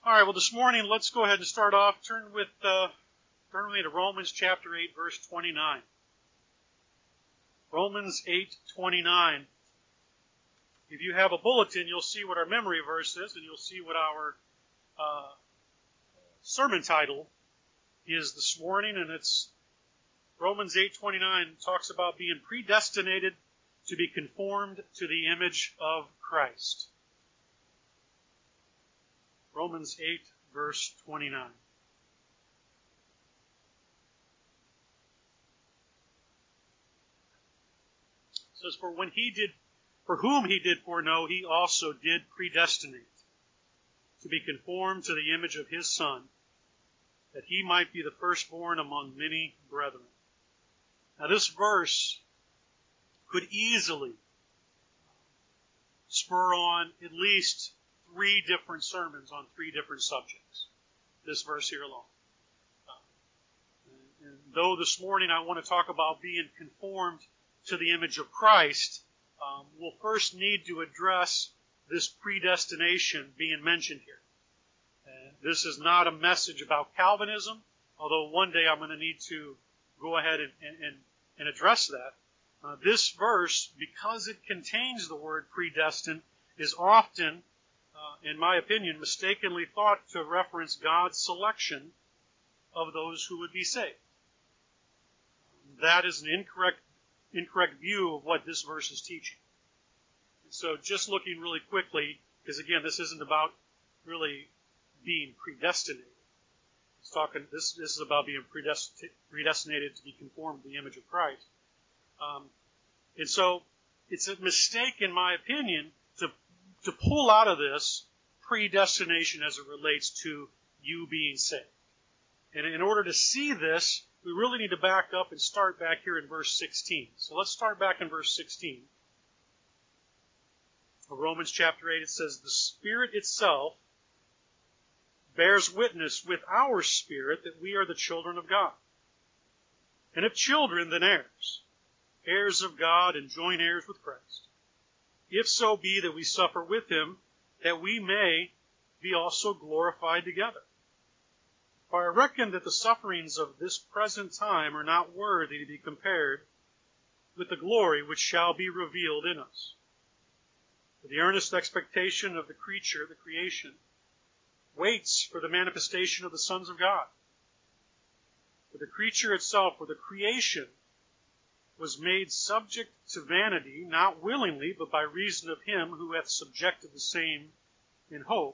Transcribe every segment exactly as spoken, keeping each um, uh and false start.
All right, well, this morning, let's go ahead and start off. Turn with, uh, turn with me to Romans chapter eight, verse twenty-nine. Romans eight twenty-nine. If you have a bulletin, you'll see what our memory verse is, and you'll see what our uh, sermon title is this morning, and it's Romans eight twenty-nine talks about being predestinated to be conformed to the image of Christ. Romans eight, verse twenty-nine. It says, For when he did, for whom he did foreknow, he also did predestinate to be conformed to the image of his Son, that he might be the firstborn among many brethren. Now this verse could easily spur on at least three different sermons on three different subjects. This verse here alone. Uh, and though this morning I want to talk about being conformed to the image of Christ, um, we'll first need to address this predestination being mentioned here. Uh, this is not a message about Calvinism, although one day I'm going to need to go ahead and, and, and address that. Uh, this verse, because it contains the word predestined, is often, uh, in my opinion, mistakenly thought to reference God's selection of those who would be saved. That is an incorrect, incorrect view of what this verse is teaching. So just looking really quickly, because again, this isn't about really being predestinated. It's talking. This, this is about being predestin- predestinated to be conformed to the image of Christ. Um, and so it's a mistake, in my opinion, to to pull out of this predestination as it relates to you being saved. And in order to see this, we really need to back up and start back here in verse sixteen. So let's start back in verse sixteen of Romans chapter eight. It says, The Spirit itself bears witness with our spirit that we are the children of God. And if children, then heirs, heirs of God and joint heirs with Christ. If so be that we suffer with him, that we may be also glorified together. For I reckon that the sufferings of this present time are not worthy to be compared with the glory which shall be revealed in us. For the earnest expectation of the creature, the creation, waits for the manifestation of the sons of God. For the creature itself, or the creation, was made subject to vanity, not willingly, but by reason of him who hath subjected the same in hope,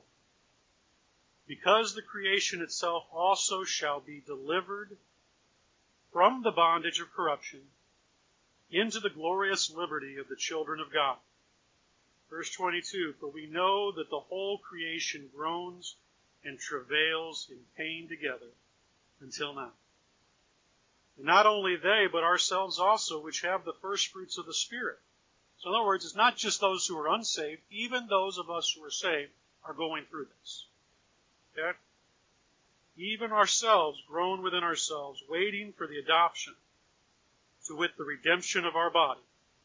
because the creation itself also shall be delivered from the bondage of corruption into the glorious liberty of the children of God. Verse twenty-two, For we know that the whole creation groans and travails in pain together until now. And not only they, but ourselves also, which have the first fruits of the Spirit. So in other words, it's not just those who are unsaved. Even those of us who are saved are going through this. Okay? Even ourselves groan within ourselves, waiting for the adoption, to wit, the redemption of our body.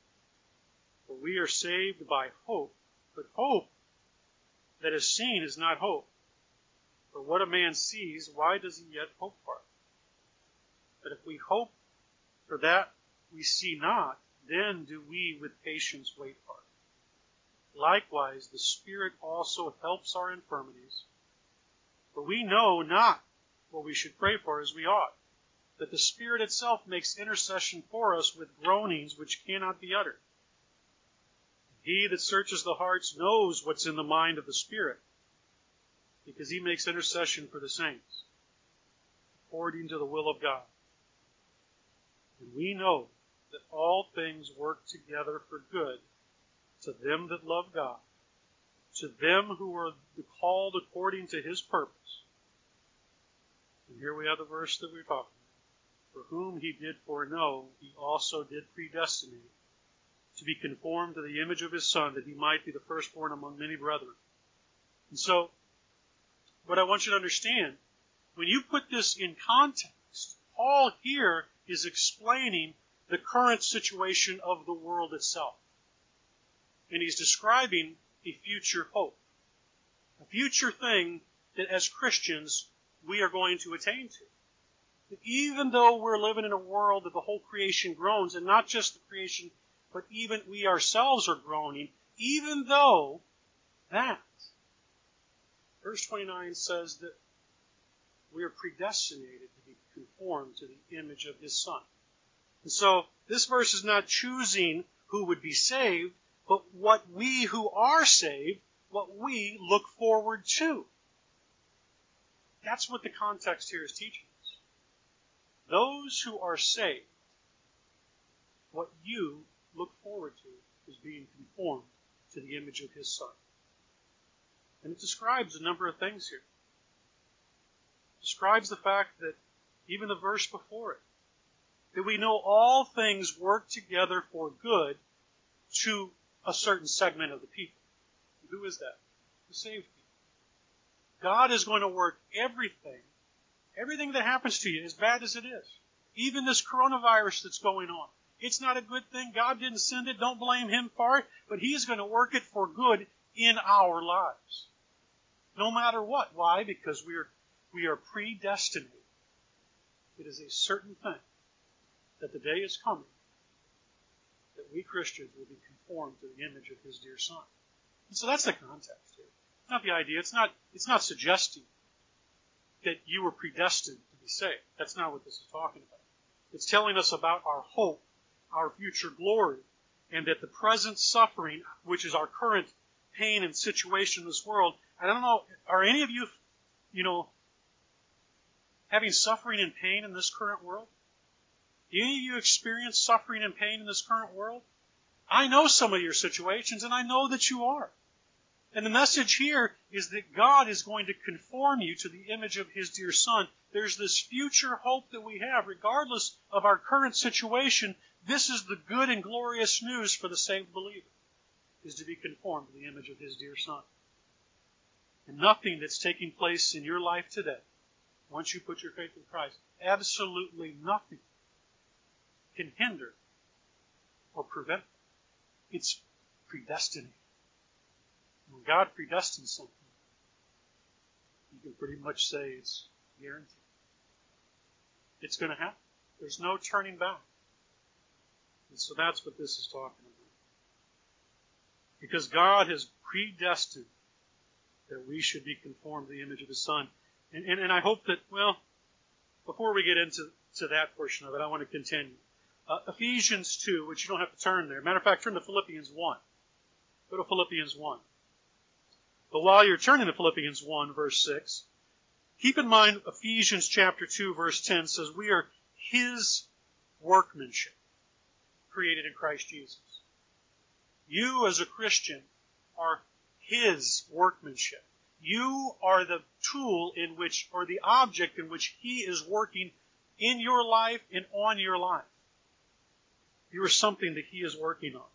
For we are saved by hope. But hope that is seen is not hope. For what a man sees, why does he yet hope for it? But if we hope for that we see not, then do we with patience wait for it. Likewise, the Spirit also helps our infirmities. For we know not what we should pray for as we ought, that the Spirit itself makes intercession for us with groanings which cannot be uttered. He that searches the hearts knows what's in the mind of the Spirit, because he makes intercession for the saints, according to the will of God. And we know that all things work together for good to them that love God, to them who are called according to his purpose. And here we have the verse that we're talking about. For whom he did foreknow, he also did predestinate to be conformed to the image of his Son, that he might be the firstborn among many brethren. And so, what I want you to understand, when you put this in context, Paul here is explaining the current situation of the world itself. And he's describing a future hope. A future thing that as Christians we are going to attain to. That even though we're living in a world that the whole creation groans, and not just the creation, but even we ourselves are groaning, even though that, verse twenty-nine says that we are predestinated to be conformed to the image of His Son. And so, this verse is not choosing who would be saved, but what we who are saved, what we look forward to. That's what the context here is teaching us. Those who are saved, what you look forward to is being conformed to the image of His Son. And it describes a number of things here. It describes the fact that, even the verse before it, that we know all things work together for good to a certain segment of the people. Who is that? The saved people. God is going to work everything, everything that happens to you, as bad as it is. Even this coronavirus that's going on. It's not a good thing. God didn't send it. Don't blame Him for it. But He's going to work it for good in our lives. No matter what. Why? Because we are, we are predestinated. It is a certain thing that the day is coming that we Christians will be conformed to the image of His dear Son. And so that's the context here. It's not the idea. It's not, it's not suggesting that you were predestined to be saved. That's not what this is talking about. It's telling us about our hope, our future glory, and that the present suffering, which is our current pain and situation in this world, I don't know, are any of you, you know, having suffering and pain in this current world? Do any of you experience suffering and pain in this current world? I know some of your situations, and I know that you are. And the message here is that God is going to conform you to the image of His dear Son. There's this future hope that we have, regardless of our current situation. This is the good and glorious news for the saved believer, is to be conformed to the image of His dear Son. And nothing that's taking place in your life today, once you put your faith in Christ, absolutely nothing can hinder or prevent it. It's predestinated. When God predestines something, you can pretty much say it's guaranteed. It's going to happen. There's no turning back. And so that's what this is talking about. Because God has predestined that we should be conformed to the image of His Son. And, and, and I hope that, well, before we get into to that portion of it, I want to continue. Uh, Ephesians two, which you don't have to turn there. Matter of fact, turn to Philippians one. Go to Philippians one. But while you're turning to Philippians one, verse six, keep in mind Ephesians chapter two, verse ten says, we are His workmanship, created in Christ Jesus. You, as a Christian, are His workmanship. You are the tool in which, or the object in which He is working in your life and on your life. You are something that He is working on.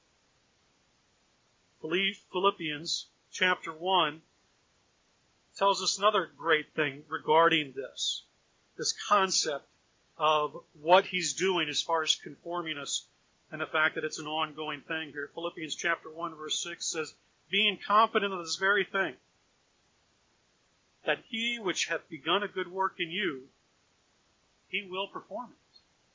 Philippians chapter one tells us another great thing regarding this. This concept of what He's doing as far as conforming us, and the fact that it's an ongoing thing here. Philippians chapter one verse six says, being confident of this very thing, that He which hath begun a good work in you, He will perform it.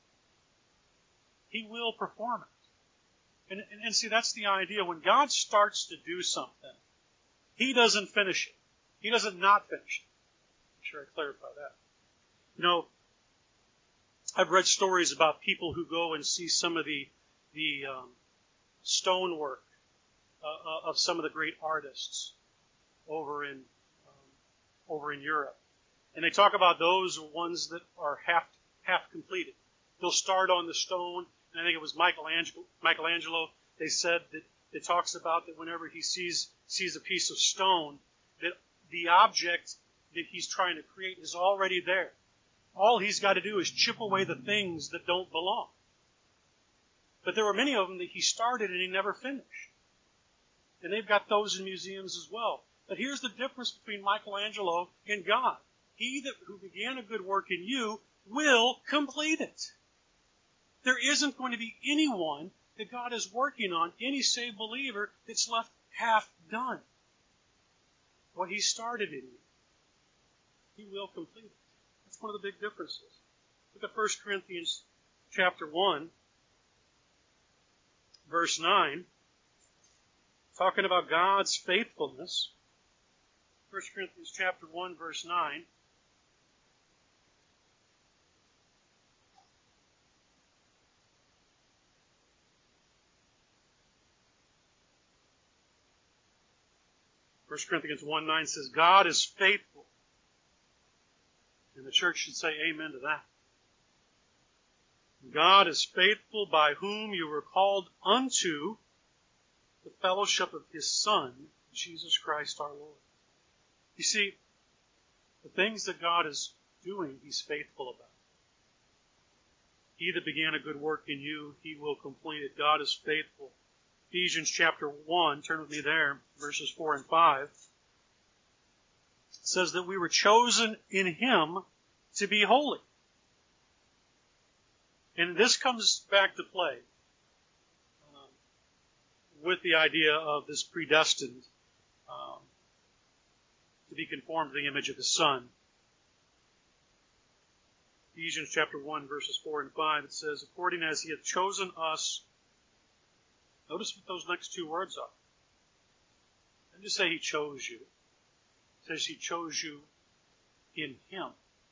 He will perform it. And, and, and see, that's the idea. When God starts to do something, He doesn't finish it. He doesn't not finish it. I'm sure I clarify that. You know, I've read stories about people who go and see some of the the um, stonework uh, of some of the great artists over in um, over in Europe, and they talk about those ones that are half half completed. They'll start on the stone, and I think it was Michelangelo. Michelangelo. They said that it talks about that whenever he sees sees a piece of stone, that the object that he's trying to create is already there. All he's got to do is chip away the things that don't belong. But there were many of them that he started and he never finished. And they've got those in museums as well. But here's the difference between Michelangelo and God. He that who began a good work in you will complete it. There isn't going to be anyone that God is working on, any saved believer, that's left half done. What He started in you, He will complete it. That's one of the big differences. Look at First Corinthians chapter one, verse nine, talking about God's faithfulness. First Corinthians chapter one, verse nine. First Corinthians one nine says, God is faithful. And the church should say amen to that. God is faithful, by whom you were called unto the fellowship of His Son, Jesus Christ our Lord. You see, the things that God is doing, He's faithful about. He that began a good work in you, He will complete it. God is faithful. Ephesians chapter one, turn with me there, verses four and five. It says that we were chosen in Him to be holy. And this comes back to play um, with the idea of this predestined um, to be conformed to the image of His Son. Ephesians chapter one, verses four and five, it says, according as He hath chosen us. Notice what those next two words are. It doesn't just say He chose you. It says He chose you in Him.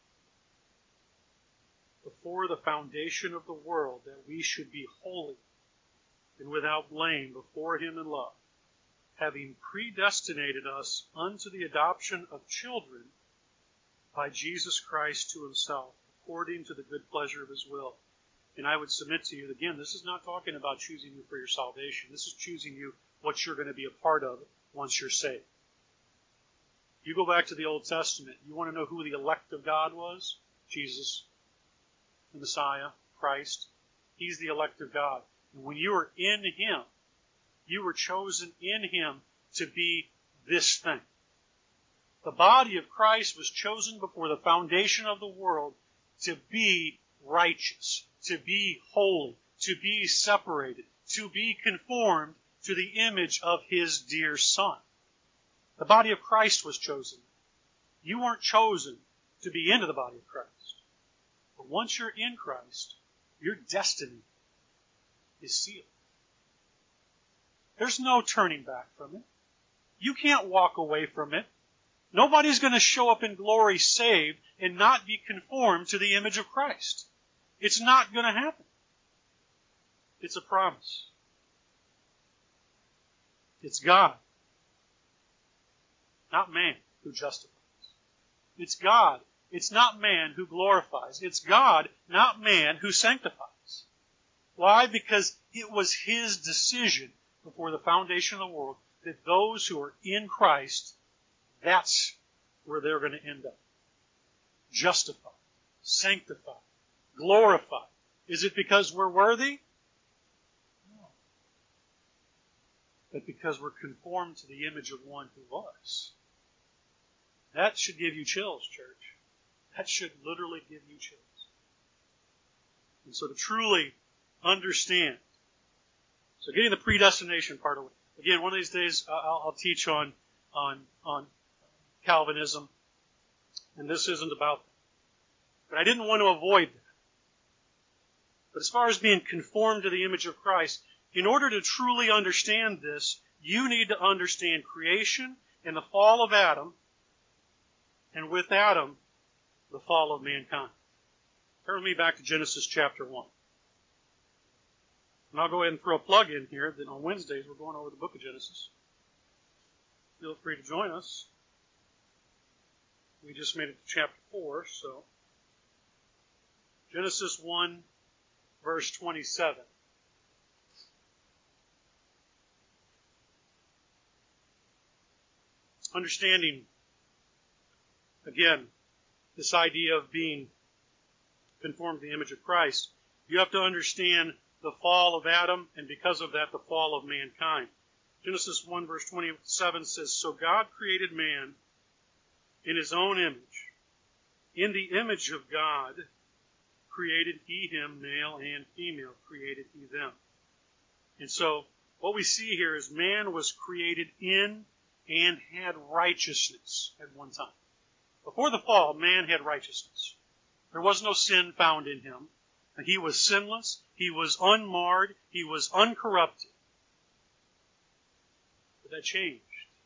Before the foundation of the world, that we should be holy and without blame before Him in love, having predestinated us unto the adoption of children by Jesus Christ to Himself, according to the good pleasure of His will. And I would submit to you, again, this is not talking about choosing you for your salvation. This is choosing you what you're going to be a part of once you're saved. You go back to the Old Testament. You want to know who the elect of God was? Jesus, the Messiah, Christ. He's the elect of God. And when you were in Him, you were chosen in Him to be this thing. The body of Christ was chosen before the foundation of the world to be righteous, to be holy, to be separated, to be conformed to the image of His dear Son. The body of Christ was chosen. You weren't chosen to be into the body of Christ. But once you're in Christ, your destiny is sealed. There's no turning back from it. You can't walk away from it. Nobody's going to show up in glory saved and not be conformed to the image of Christ. It's not going to happen. It's a promise. It's God, not man, who justifies. It's God. It's not man who glorifies. It's God, not man, who sanctifies. Why? Because it was His decision before the foundation of the world that those who are in Christ, that's where they're going to end up. Justified, sanctified, glorified. Is it because we're worthy? No. But because we're conformed to the image of one who was. That should give you chills, church. That should literally give you chills. And so to truly understand, so getting the predestination part of it. Again, one of these days I'll, I'll teach on, on, on Calvinism, and this isn't about that. But I didn't want to avoid that. But as far as being conformed to the image of Christ, in order to truly understand this, you need to understand creation and the fall of Adam, and with Adam, the fall of mankind. Turn with me back to Genesis chapter one. And I'll go ahead and throw a plug in here that on Wednesdays we're going over the book of Genesis. Feel free to join us. We just made it to chapter four, so. Genesis one, verse twenty-seven. Understanding, again, this idea of being conformed to the image of Christ, you have to understand the fall of Adam, and because of that, the fall of mankind. Genesis one, verse twenty-seven says, so God created man in His own image. In the image of God created He him, male and female created He them. And so, what we see here is man was created in and had righteousness at one time. Before the fall, man had righteousness. There was no sin found in him. He was sinless. He was unmarred. He was uncorrupted. But that changed.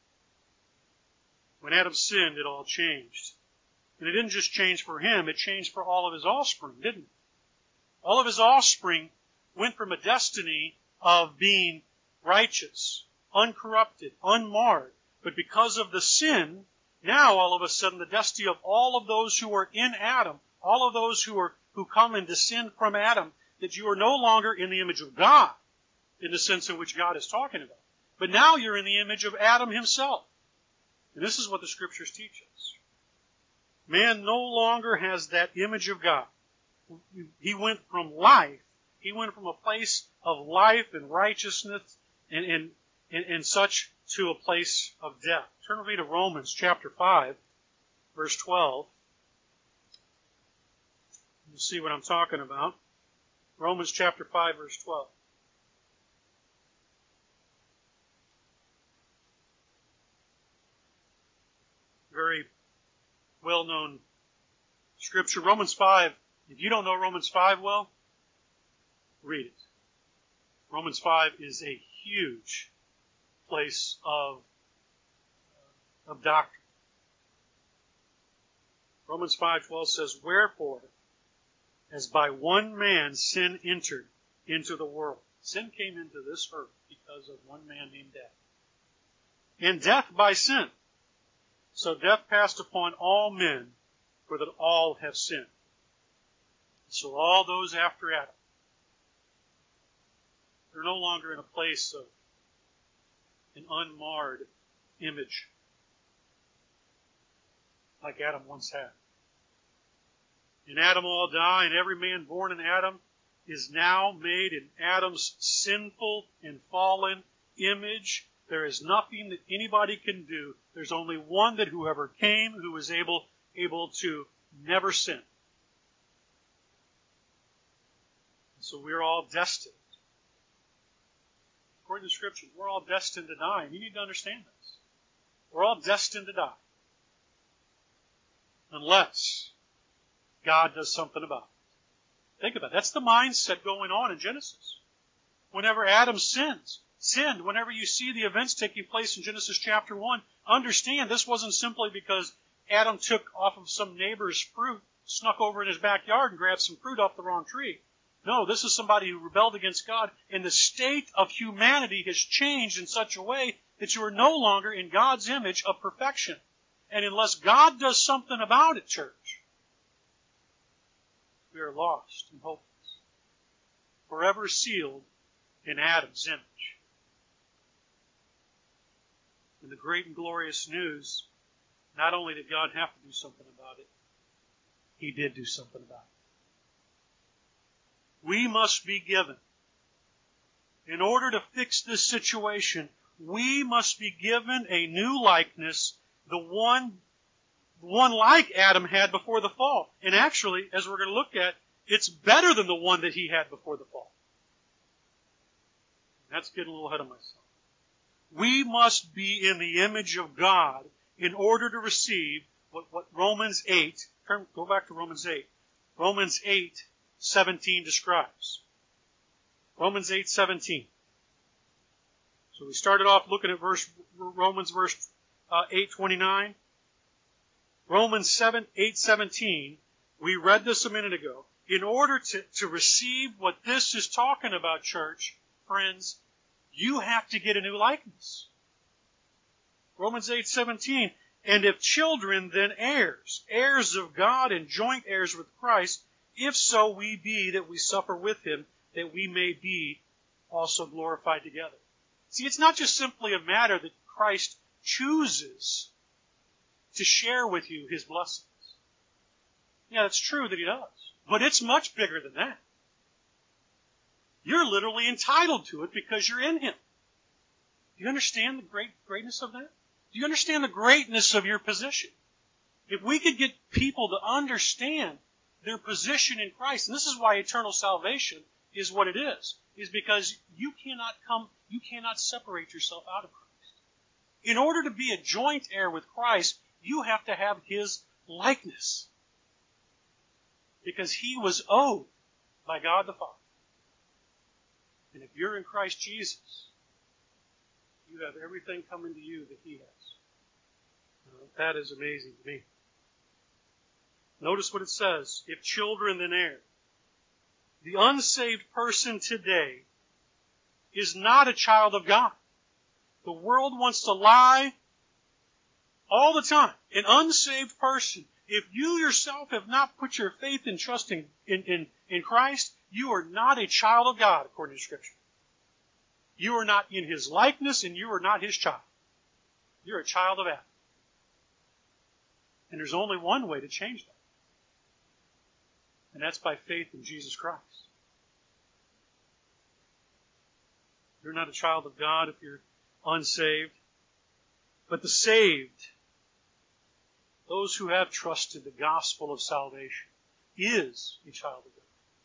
When Adam sinned, it all changed. And it didn't just change for him, it changed for all of his offspring, didn't it? All of his offspring went from a destiny of being righteous, uncorrupted, unmarred. But because of the sin, now all of a sudden the destiny of all of those who are in Adam, all of those who are who come and descend from Adam, that you are no longer in the image of God, in the sense in which God is talking about. But now you're in the image of Adam himself. And this is what the Scriptures teach us. Man no longer has that image of God. He went from life, he went from a place of life and righteousness and, and, and, and such to a place of death. Turn with me to Romans chapter five, verse twelve. You'll see what I'm talking about. Romans chapter five, verse twelve. Very well-known scripture. Romans five. If you don't know Romans five well, read it. Romans five is a huge place of, uh, of doctrine. Romans five twelve says, "Wherefore, as by one man sin entered into the world." Sin came into this earth because of one man named Adam. "And death by sin. So death passed upon all men, for that all have sinned." So all those after Adam, they're no longer in a place of an unmarred image like Adam once had. In Adam all die, and every man born in Adam is now made in Adam's sinful and fallen image. There is nothing that anybody can do. There's only one that whoever came who was able, able to never sin. So we're all destined. According to Scripture, we're all destined to die, and you need to understand this. We're all destined to die. Unless God does something about it. Think about it. That's the mindset going on in Genesis. Whenever Adam sins, sinned, whenever you see the events taking place in Genesis chapter one, understand this wasn't simply because Adam took off of some neighbor's fruit, snuck over in his backyard and grabbed some fruit off the wrong tree. No, this is somebody who rebelled against God, and the state of humanity has changed in such a way that you are no longer in God's image of perfection. And unless God does something about it, church, we are lost and hopeless, forever sealed in Adam's image. And the great and glorious news, not only did God have to do something about it, He did do something about it. We must be given, in order to fix this situation, we must be given a new likeness, the one, the one like Adam had before the fall. And actually, as we're going to look at, it's better than the one that he had before the fall. That's getting a little ahead of myself. We must be in the image of God in order to receive what, what Romans eight, turn, go back to Romans eight. Romans eight seventeen describes. Romans eight seventeen. So we started off looking at verse Romans verse uh, eight twenty-nine. Romans eight seventeen. We read this a minute ago. In order to, to receive what this is talking about, church, friends, you have to get a new likeness. Romans eight seventeen. And if children, then heirs, heirs of God and joint heirs with Christ, if so we be that we suffer with Him, that we may be also glorified together. See, it's not just simply a matter that Christ chooses to share with you His blessings. Yeah, it's true that He does. But it's much bigger than that. You're literally entitled to it because you're in Him. Do you understand the great greatness of that? Do you understand the greatness of your position? If we could get people to understand their position in Christ, and this is why eternal salvation is what it is, is because you cannot come, you cannot separate yourself out of Christ. In order to be a joint heir with Christ, you have to have His likeness. Because he was owed by God the Father. And if you're in Christ Jesus, you have everything coming to you that he has. Now, that is amazing to me. Notice what it says. If children, then heirs. The unsaved person today is not a child of God. The world wants to lie all the time. An unsaved person, if you yourself have not put your faith and trust in, in, in, in Christ, you are not a child of God, according to Scripture. You are not in his likeness, and you are not his child. You're a child of Adam. And there's only one way to change that. And that's by faith in Jesus Christ. You're not a child of God if you're unsaved. But the saved, those who have trusted the gospel of salvation, is a child of God.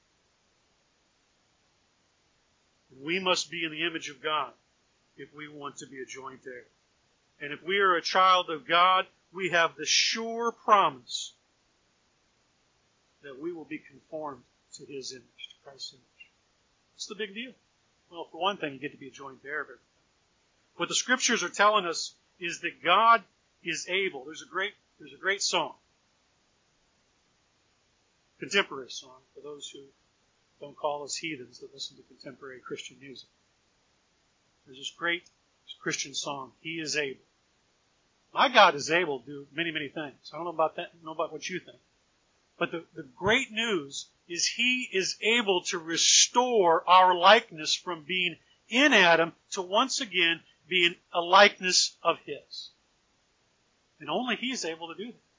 And we must be in the image of God if we want to be a joint heir. And if we are a child of God, we have the sure promise that we will be conformed to his image, to Christ's image. It's the big deal. Well, for one thing, you get to be a joint heir of everything. What the Scriptures are telling us is that God is able. There's a great, there's a great song. Contemporary song, for those who don't call us heathens that listen to contemporary Christian music. There's this great Christian song, He is able. My God is able to do many, many things. I don't know about that, I don't know about what you think. But the, the great news is He is able to restore our likeness from being in Adam to once again being a likeness of His. And only He is able to do that.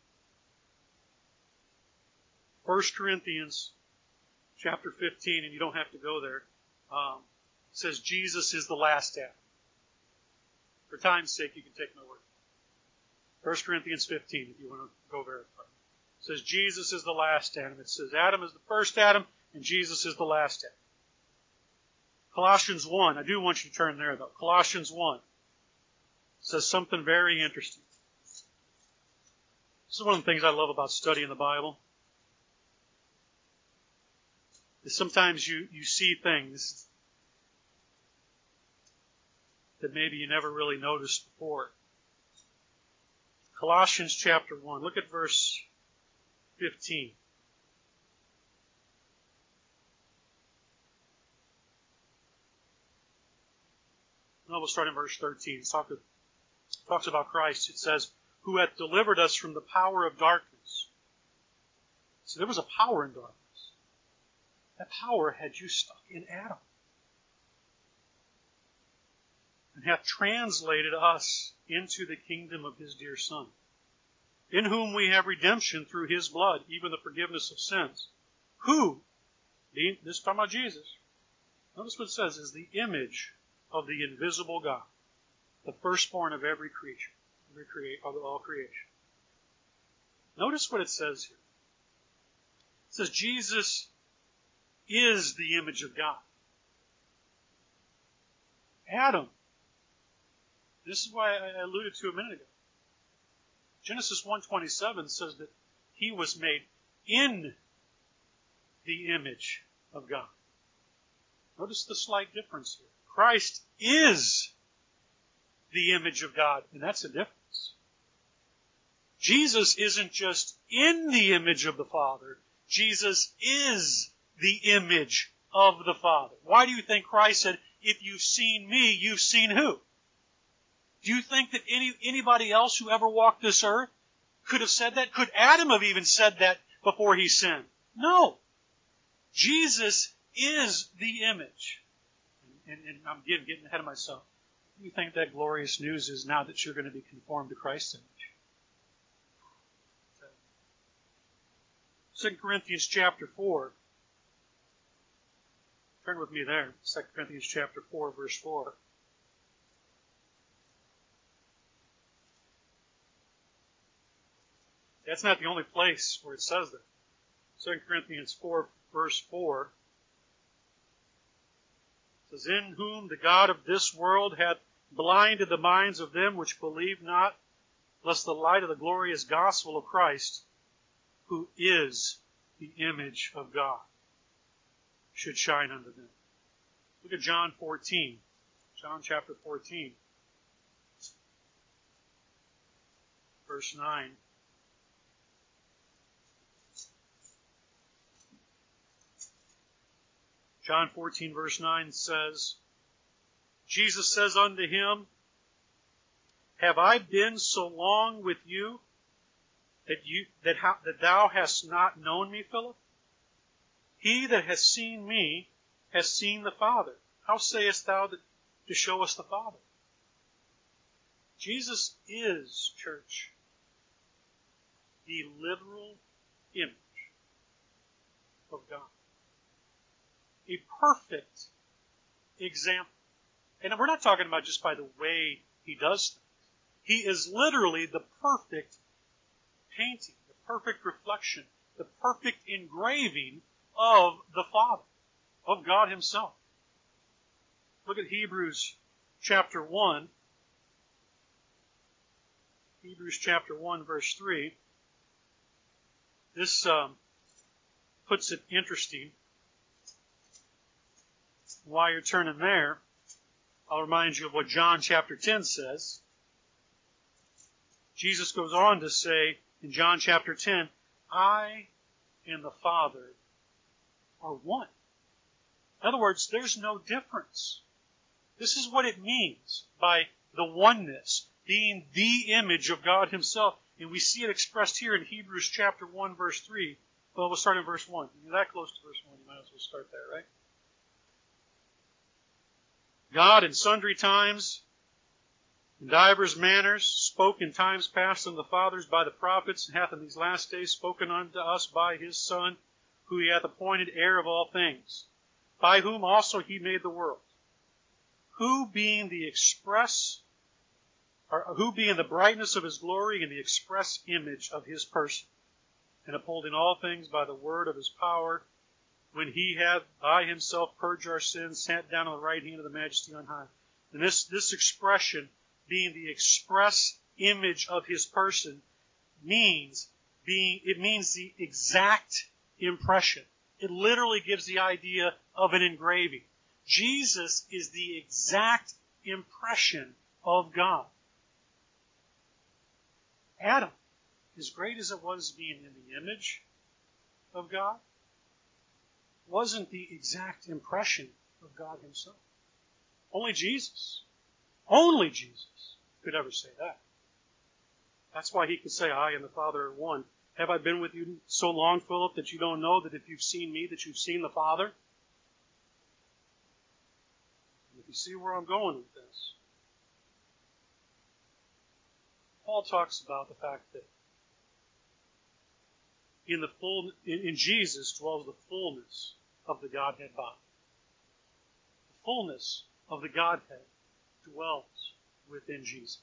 First Corinthians chapter fifteen, and you don't have to go there, um, says Jesus is the last Adam. For time's sake, you can take my word. First Corinthians fifteen, if you want to go verify. It says Jesus is the last Adam. It says Adam is the first Adam, and Jesus is the last Adam. Colossians one, I do want you to turn there though. Colossians one says something very interesting. This is one of the things I love about studying the Bible. Is sometimes you, you see things that maybe you never really noticed before. Colossians chapter one, look at verse fifteen. No, we'll start in verse thirteen. It talks, talks about Christ. It says, who hath delivered us from the power of darkness. So there was a power in darkness. That power had you stuck in Adam. And hath translated us into the kingdom of His dear Son, in whom we have redemption through His blood, even the forgiveness of sins. Who, this is talking about Jesus, notice what it says, is the image of the invisible God, the firstborn of every creature, every create, of all creation. Notice what it says here. It says Jesus is the image of God. Adam, this is why I alluded to a minute ago. Genesis one twenty-seven says that he was made in the image of God. Notice the slight difference here. Christ is the image of God, and that's the difference. Jesus isn't just in the image of the Father. Jesus is the image of the Father. Why do you think Christ said, if you've seen me, you've seen who? Do you think that any anybody else who ever walked this earth could have said that? Could Adam have even said that before he sinned? No. Jesus is the image. And, and I'm getting, getting ahead of myself. What do you think that glorious news is now that you're going to be conformed to Christ's image? Second Corinthians chapter four. Turn with me there. Second Corinthians chapter four, verse four. That's not the only place where it says that. Second Corinthians four, verse four. It says, in whom the God of this world hath blinded the minds of them which believe not, lest the light of the glorious gospel of Christ, who is the image of God, should shine unto them. Look at John fourteen. John chapter fourteen. Verse nine. John fourteen verse nine says, Jesus says unto him, Have I been so long with you that you that, how, that thou hast not known me, Philip? He that has seen me has seen the Father. How sayest thou that to show us the Father? Jesus is, church, the literal image of God. A perfect example. And we're not talking about just by the way he does things. He is literally the perfect painting, the perfect reflection, the perfect engraving of the Father, of God himself. Look at Hebrews chapter one. Hebrews chapter one, verse three. This um, puts it interesting. While you're turning there, I'll remind you of what John chapter ten says. Jesus goes on to say in John chapter ten, I and the Father are one. In other words, there's no difference. This is what it means by the oneness, being the image of God himself. And we see it expressed here in Hebrews chapter one, verse three. Well, we'll start in verse one. You're that close to verse one, you might as well start there, right? God in sundry times, in divers manners, spoke in times past unto the fathers by the prophets, and hath in these last days spoken unto us by his Son, who he hath appointed heir of all things, by whom also he made the world, who being the express, or who being the brightness of his glory and the express image of his person, and upholding all things by the word of his power, when he hath by himself purged our sins, sat down on the right hand of the Majesty on high. And this, this expression, being the express image of his person, means being, it means the exact impression. It literally gives the idea of an engraving. Jesus is the exact impression of God. Adam, as great as it was being in the image of God, wasn't the exact impression of God himself. Only Jesus, only Jesus could ever say that. That's why he could say, I and the Father are one. Have I been with you so long, Philip, that you don't know that if you've seen me, that you've seen the Father? And if you see where I'm going with this, Paul talks about the fact that in the full, in, in Jesus dwells the fullness of the Godhead body. The fullness of the Godhead dwells within Jesus.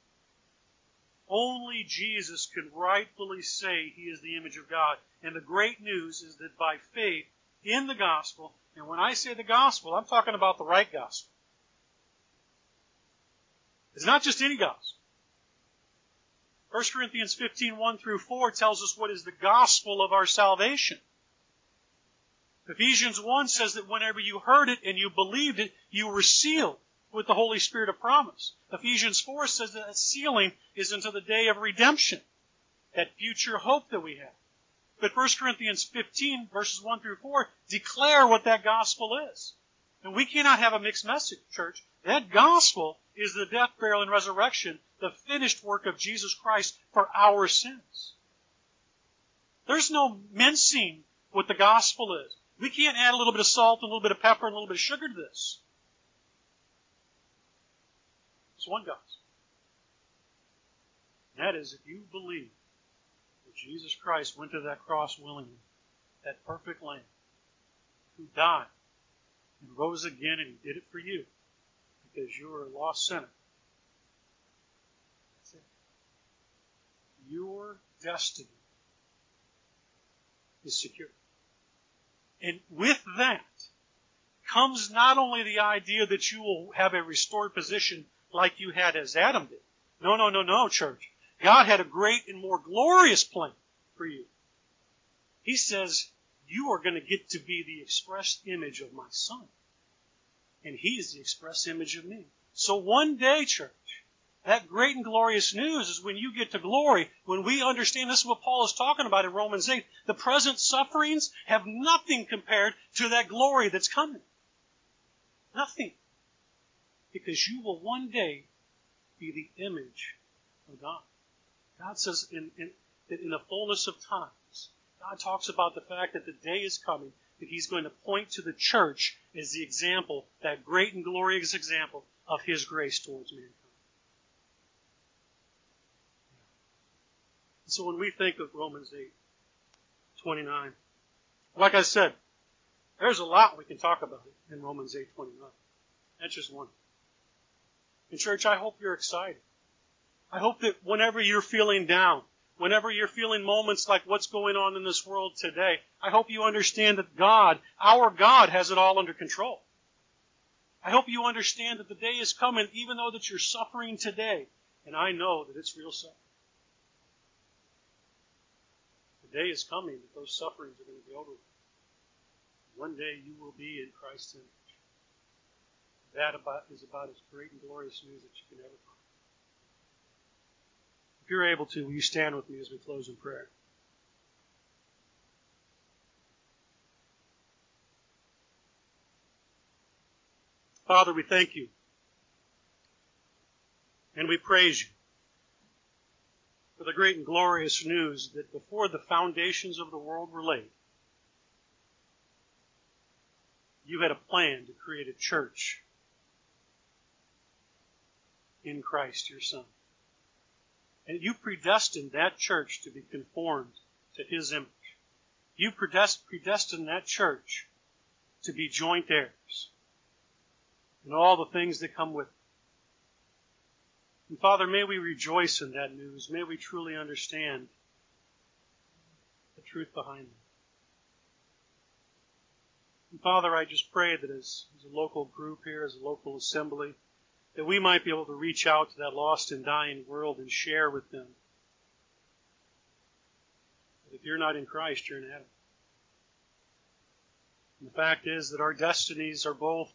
Only Jesus can rightfully say he is the image of God. And the great news is that by faith in the gospel, and when I say the gospel, I'm talking about the right gospel. It's not just any gospel. First Corinthians fifteen, one through four tells us what is the gospel of our salvation. Ephesians one says that whenever you heard it and you believed it, you were sealed with the Holy Spirit of promise. Ephesians four says that sealing is until the day of redemption, that future hope that we have. But First Corinthians fifteen, verses one through four, declare what that gospel is. And we cannot have a mixed message, church. That gospel is the death, burial, and resurrection, the finished work of Jesus Christ for our sins. There's no mincing what the gospel is. We can't add a little bit of salt, a little bit of pepper, and a little bit of sugar to this. It's one gospel. And that is, if you believe that Jesus Christ went to that cross willingly, that perfect Lamb, who died and rose again, and he did it for you, because you are a lost sinner. That's it. Your destiny is secure. And with that comes not only the idea that you will have a restored position like you had as Adam did. No, no, no, no, church. God had a great and more glorious plan for you. He says, you are going to get to be the express image of my Son. And He is the express image of me. So one day, church, that great and glorious news is when you get to glory, when we understand, this is what Paul is talking about in Romans eight, the present sufferings have nothing compared to that glory that's coming. Nothing. Because you will one day be the image of God. God says in, in, that in the fullness of times, God talks about the fact that the day is coming, that He's going to point to the church as the example, that great and glorious example of His grace towards mankind. So when we think of Romans eight twenty-nine, like I said, there's a lot we can talk about in Romans eight twenty-nine. That's just one. And church, I hope you're excited. I hope that whenever you're feeling down, whenever you're feeling moments like what's going on in this world today, I hope you understand that God, our God, has it all under control. I hope you understand that the day is coming, even though that you're suffering today. And I know that it's real suffering. The day is coming that those sufferings are going to be over with. One day you will be in Christ's image. That about, is about as great and glorious news that you can ever find. If you're able to, will you stand with me as we close in prayer? Father, we thank you. And we praise you for the great and glorious news that before the foundations of the world were laid, you had a plan to create a church in Christ, your Son. And you predestined that church to be conformed to His image. You predestined that church to be joint heirs and all the things that come with it. And Father, may we rejoice in that news. May we truly understand the truth behind it. And Father, I just pray that as, as a local group here, as a local assembly, that we might be able to reach out to that lost and dying world and share with them that if you're not in Christ, you're in heaven. And the fact is that our destinies are both,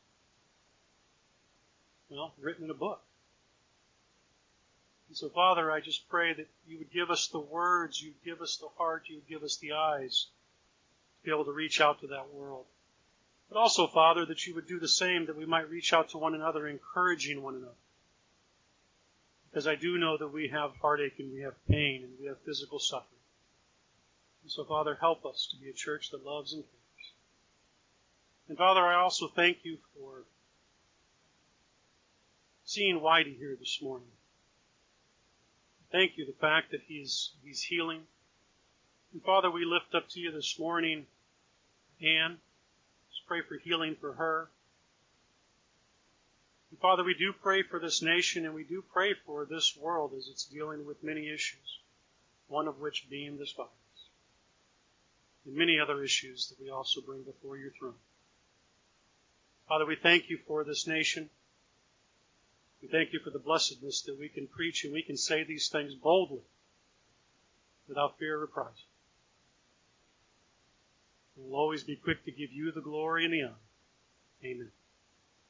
well, written in a book. And so, Father, I just pray that you would give us the words, you'd give us the heart, you would give us the eyes to be able to reach out to that world. But also, Father, that you would do the same, that we might reach out to one another, encouraging one another. Because I do know that we have heartache and we have pain and we have physical suffering. And so, Father, help us to be a church that loves and cares. And Father, I also thank you for seeing Whitey here this morning. Thank you, the fact that he's he's healing. And Father, we lift up to you this morning Anne. Just pray for healing for her. And Father, we do pray for this nation and we do pray for this world as it's dealing with many issues, one of which being this virus. And many other issues that we also bring before your throne. Father, we thank you for this nation. We thank you for the blessedness that we can preach and we can say these things boldly without fear of reprisal. We'll always be quick to give you the glory and the honor. Amen.